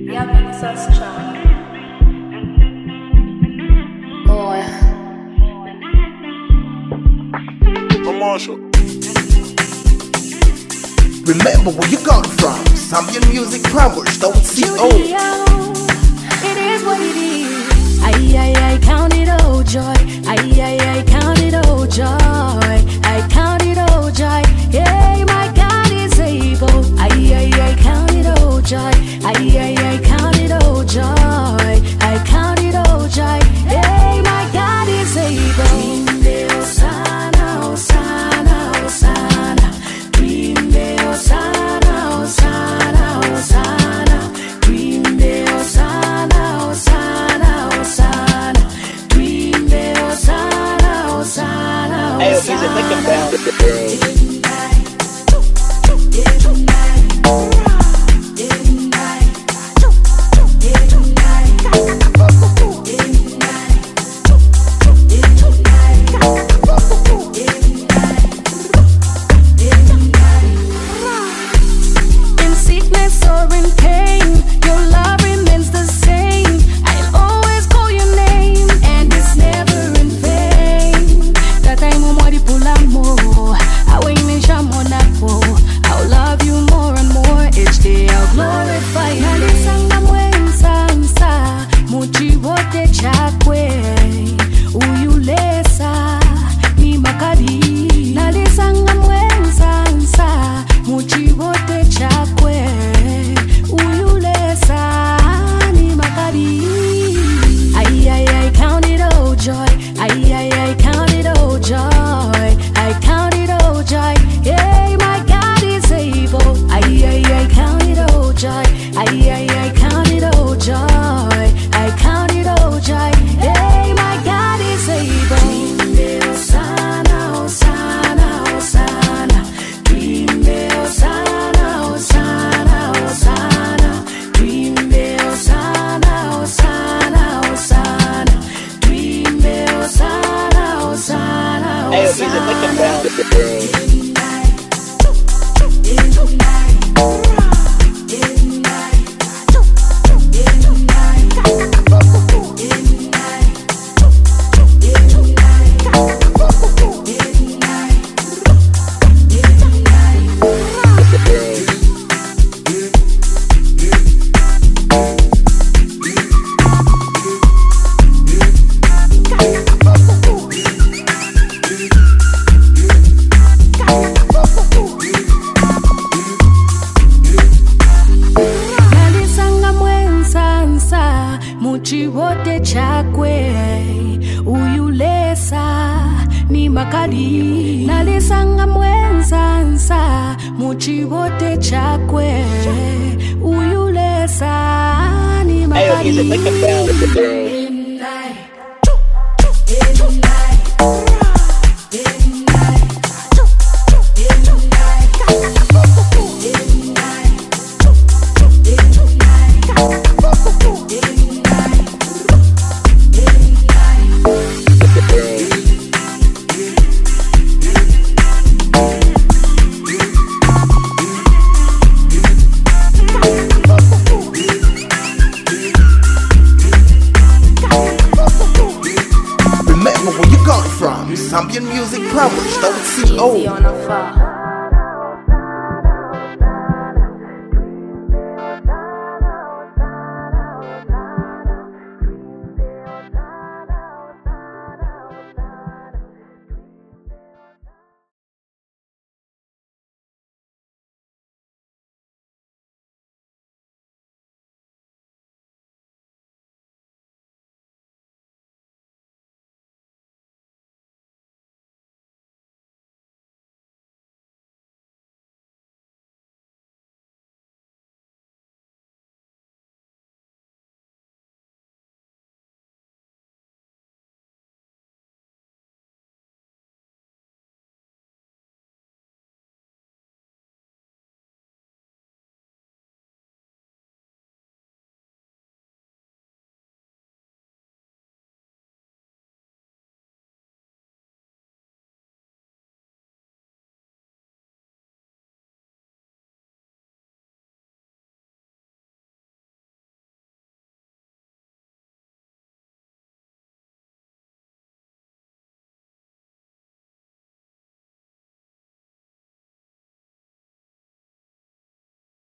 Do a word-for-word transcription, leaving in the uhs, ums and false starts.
Ja bym zastrzał. Boy. Marshall. Remember where you got from. Zambian Music Powers, don't see old. It is what it is. I, I, I count it all joy. I, I, I count it all joy. I count it all joy. Yeah, my God is able. I, I, I count it all joy. I, I, I count it all joy. I count it all joy. Yeah, my God is able. Hosanna, Hosanna, Hosanna. Dream day, Hosanna, Hosanna, Hosanna. Dream day, Hosanna, Hosanna, Hosanna. Dream day, Hosanna, Hosanna, Hosanna. Hey, is it looking down? Hey, is it looking down? Chiwote chakwe uyulesa ni makadi nalisanga mwenzansa muchiwote chakwe uyulesa ni makadi. Hey, is it looking down? Zambian Music Powers, don't see old.